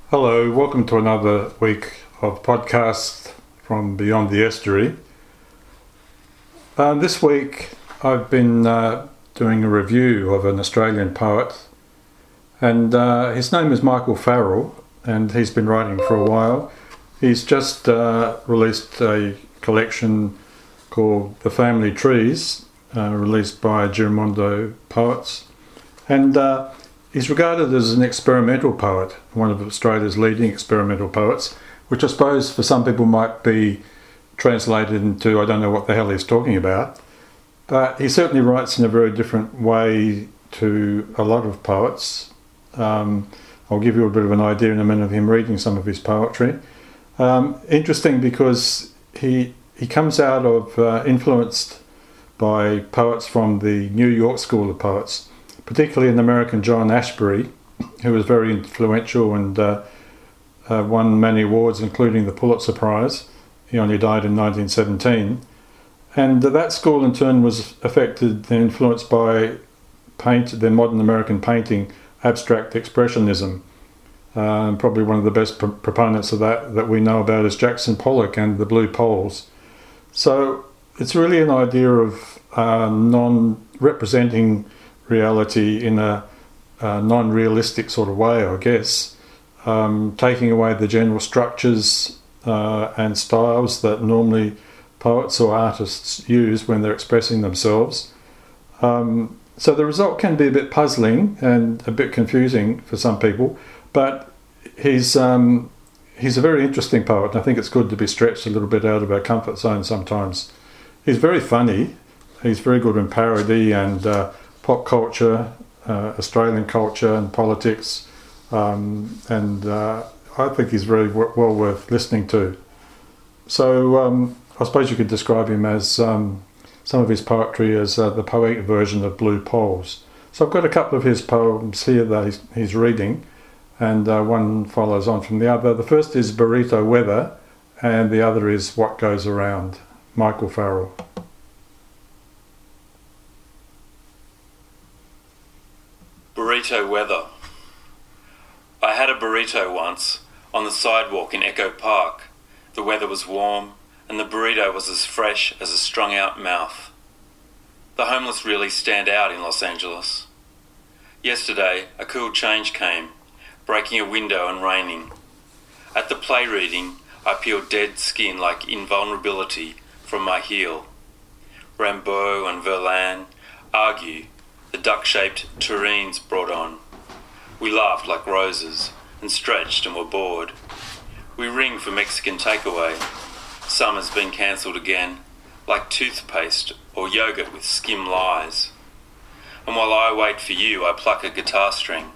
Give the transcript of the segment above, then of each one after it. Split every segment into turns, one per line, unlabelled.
Hello, welcome to another week of podcast from Beyond the Estuary. This week I've been doing a review of an Australian poet, and his name is Michael Farrell, and he's been writing for a while. He's just released a collection called The Family Trees, released by Giramondo Poets, and he's regarded as an experimental poet, one of Australia's leading experimental poets, which I suppose for some people might be translated into I don't know what the hell he's talking about. But he certainly writes in a very different way to a lot of poets. I'll give you a bit of an idea in a minute of him reading some of his poetry. Interesting because he comes out of influenced by poets from the New York School of Poets, particularly an American John Ashbery, who was very influential and won many awards, including the Pulitzer Prize. He only died in 1917. And that school in turn was affected and influenced by the modern American painting, abstract expressionism. Probably one of the best proponents of that we know about is Jackson Pollock and the Blue Poles. So it's really an idea of non-representing reality in a non-realistic sort of way, I guess, taking away the general structures and styles that normally poets or artists use when they're expressing themselves. So the result can be a bit puzzling and a bit confusing for some people, but he's a very interesting poet, and I think it's good to be stretched a little bit out of our comfort zone sometimes. He's very funny, he's very good in parody and pop culture, Australian culture and politics, and I think he's very well worth listening to. So I suppose you could describe him as some of his poetry as the poetic version of Blue Poles. So I've got a couple of his poems here that he's reading, and one follows on from the other. The first is Burrito Weather, and the other is What Goes Around. Michael Farrell.
Burrito weather. I had a burrito once on the sidewalk in Echo Park. The weather was warm and the burrito was as fresh as a strung out mouth. The homeless really stand out in Los Angeles. Yesterday a cool change came, breaking a window and raining. At the play reading I peeled dead skin like invulnerability from my heel. Rimbaud and Verlaine argue the duck-shaped tureens brought on. We laughed like roses and stretched and were bored. We ring for Mexican takeaway. Summer's been cancelled again, like toothpaste or yogurt with skim lies. And while I wait for you, I pluck a guitar string.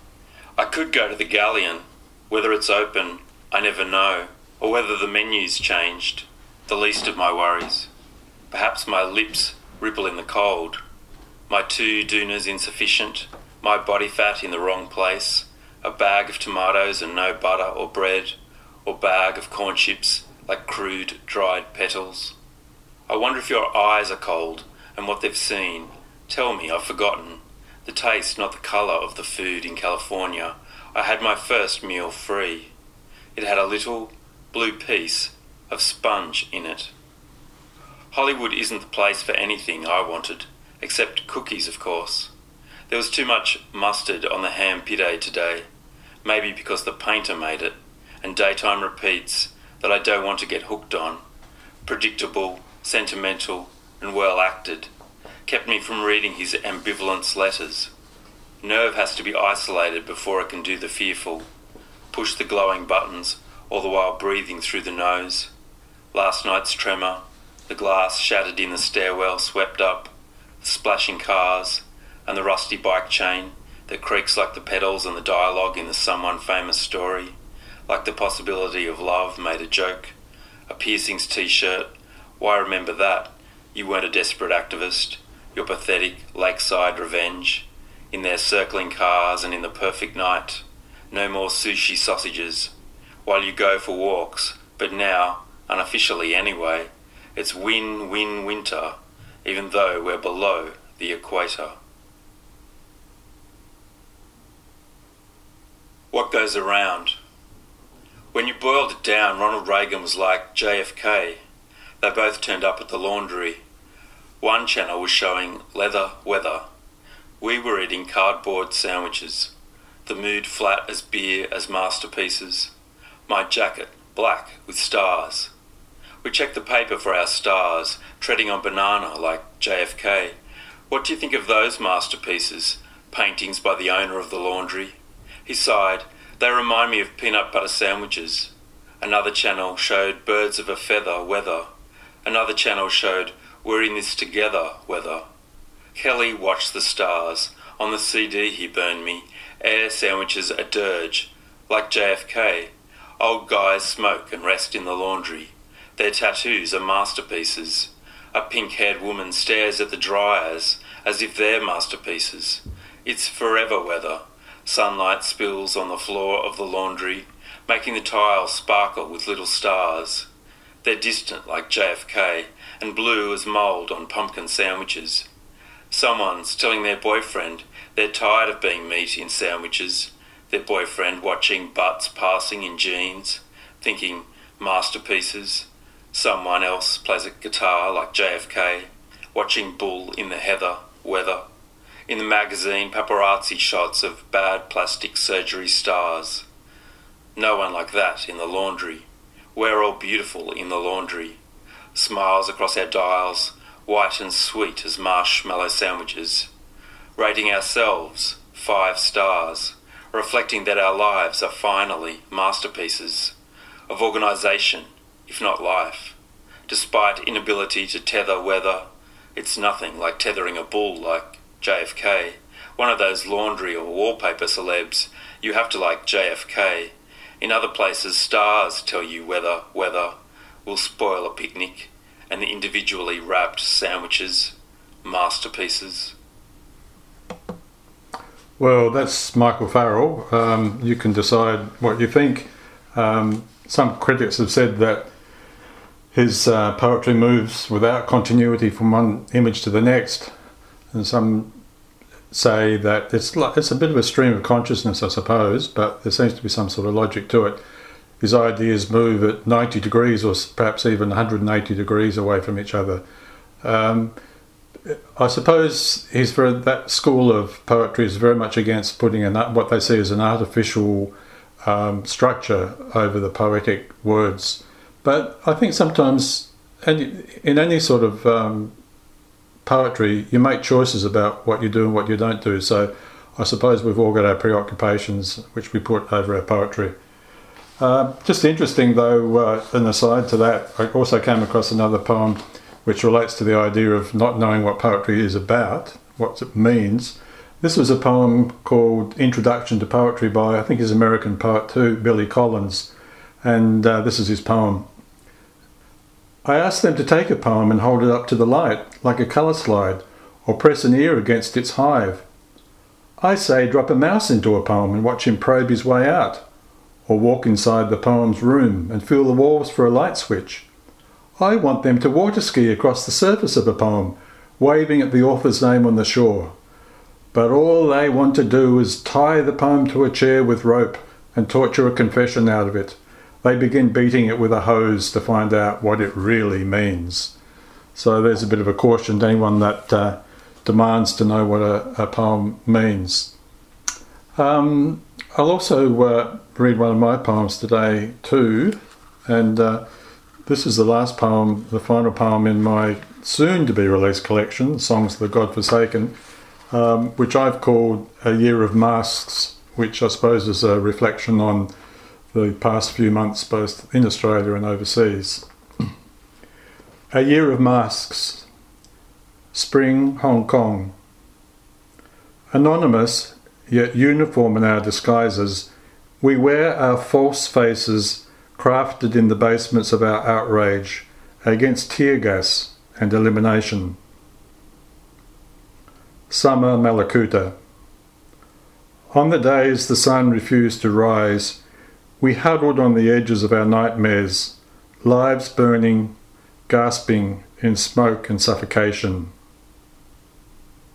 I could go to the Galleon. Whether it's open, I never know, or whether the menu's changed, the least of my worries. Perhaps my lips ripple in the cold. My 2 Doonas insufficient, my body fat in the wrong place, a bag of tomatoes and no butter or bread, or bag of corn chips like crude dried petals. I wonder if your eyes are cold and what they've seen. Tell me, I've forgotten. The taste, not the colour of the food in California. I had my first meal free. It had a little blue piece of sponge in it. Hollywood isn't the place for anything I wanted. Except cookies, of course. There was too much mustard on the ham pide today, maybe because the painter made it, and daytime repeats that I don't want to get hooked on. Predictable, sentimental, and well acted, kept me from reading his ambivalence letters. Nerve has to be isolated before it can do the fearful, push the glowing buttons, all the while breathing through the nose. Last night's tremor, the glass shattered in the stairwell swept up, the splashing cars, and the rusty bike chain that creaks like the pedals and the dialogue in the someone famous story, like the possibility of love made a joke, a piercings t-shirt, why remember that? You weren't a desperate activist, your pathetic lakeside revenge, in their circling cars and in the perfect night, no more sushi sausages, while you go for walks, but now, unofficially anyway, it's win-win winter, even though we're below the equator. What goes around? When you boiled it down, Ronald Reagan was like JFK. They both turned up at the laundry. One channel was showing leather weather. We were eating cardboard sandwiches. The mood flat as beer as masterpieces. My jacket black with stars. We checked the paper for our stars, treading on banana like JFK. What do you think of those masterpieces? Paintings by the owner of the laundry. He sighed. They remind me of peanut butter sandwiches. Another channel showed birds of a feather weather. Another channel showed we're in this together weather. Kelly watched the stars. On the CD he burned me. Air sandwiches a dirge. Like JFK. Old guys smoke and rest in the laundry. Their tattoos are masterpieces. A pink-haired woman stares at the dryers as if they're masterpieces. It's forever weather. Sunlight spills on the floor of the laundry, making the tiles sparkle with little stars. They're distant like JFK, and blue as mould on pumpkin sandwiches. Someone's telling their boyfriend they're tired of being meat in sandwiches. Their boyfriend watching butts passing in jeans, thinking masterpieces. Someone else plays a guitar like JFK, watching bull in the heather weather. In the magazine, paparazzi shots of bad plastic surgery stars. No one like that in the laundry. We're all beautiful in the laundry. Smiles across our dials, white and sweet as marshmallow sandwiches. Rating ourselves 5 stars, reflecting that our lives are finally masterpieces of organisation, if not life. Despite inability to tether weather, it's nothing like tethering a bull like JFK, one of those laundry or wallpaper celebs. You have to like JFK. In other places, stars tell you whether weather will spoil a picnic, and the individually wrapped sandwiches, masterpieces.
Well, that's Michael Farrell. You can decide what you think. Some critics have said that his poetry moves without continuity from one image to the next. And some say that it's a bit of a stream of consciousness, I suppose, but there seems to be some sort of logic to it. His ideas move at 90 degrees or perhaps even 180 degrees away from each other. I suppose he's for that school of poetry is very much against putting what they see as an artificial structure over the poetic words. But I think sometimes, in any sort of poetry, you make choices about what you do and what you don't do. So I suppose we've all got our preoccupations which we put over our poetry. Just interesting though, an aside to that, I also came across another poem which relates to the idea of not knowing what poetry is about, what it means. This was a poem called Introduction to Poetry by, I think he's American poet too, Billy Collins. And this is his poem. I asked them to take a poem and hold it up to the light, like a colour slide, or press an ear against its hive. I say drop a mouse into a poem and watch him probe his way out, or walk inside the poem's room and feel the walls for a light switch. I want them to water ski across the surface of a poem, waving at the author's name on the shore. But all they want to do is tie the poem to a chair with rope and torture a confession out of it. They begin beating it with a hose to find out what it really means. So there's a bit of a caution to anyone that demands to know what a poem means. I'll also read one of my poems today too, and this is the last poem, the final poem in my soon-to-be-released collection, Songs of the God-Forsaken, which I've called A Year of Masks, which I suppose is a reflection on the past few months both in Australia and overseas. A Year of Masks. Spring, Hong Kong. Anonymous, yet uniform in our disguises, we wear our false faces crafted in the basements of our outrage against tear gas and elimination. Summer, Malakuta. On the days the sun refused to rise, we huddled on the edges of our nightmares, lives burning, gasping in smoke and suffocation.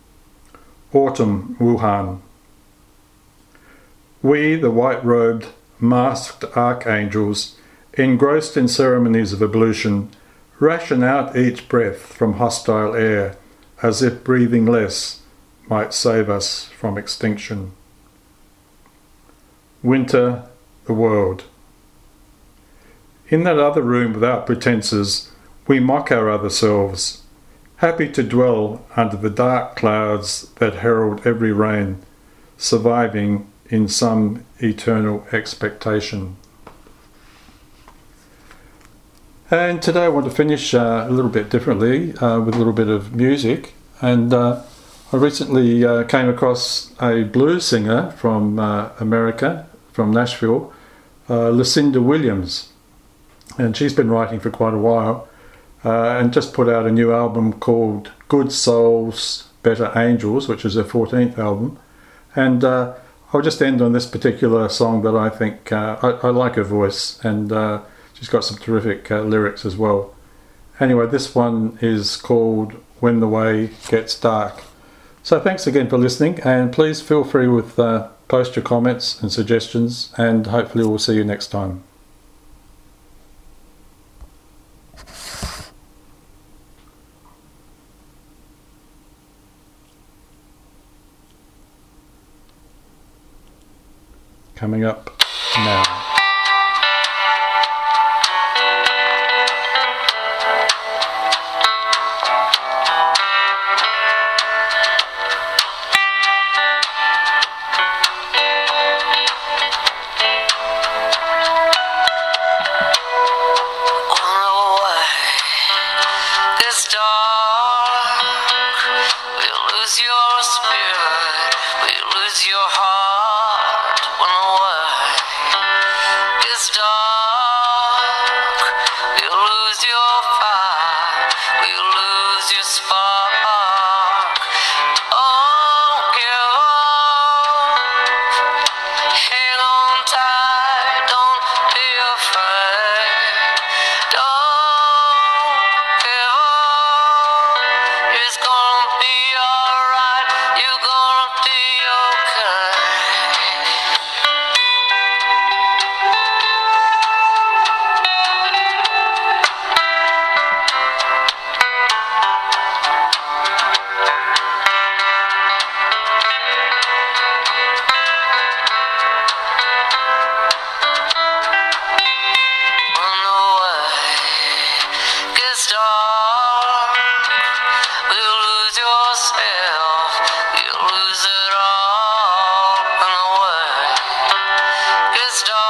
Autumn, Wuhan. We, the white-robed, masked archangels, engrossed in ceremonies of ablution, ration out each breath from hostile air, as if breathing less might save us from extinction. Winter, the world. In that other room without pretences, we mock our other selves, happy to dwell under the dark clouds that herald every rain, surviving in some eternal expectation. And today I want to finish a little bit differently with a little bit of music. And I recently came across a blues singer from America, from Nashville, Lucinda Williams. And she's been writing for quite a while and just put out a new album called Good Souls, Better Angels, which is her 14th album. And I'll just end on this particular song that I think, I like her voice, and she's got some terrific lyrics as well. Anyway, this one is called When the Way Gets Dark. So thanks again for listening, and please feel free with post your comments and suggestions, and hopefully we'll see you next time. Coming up now.
Stop.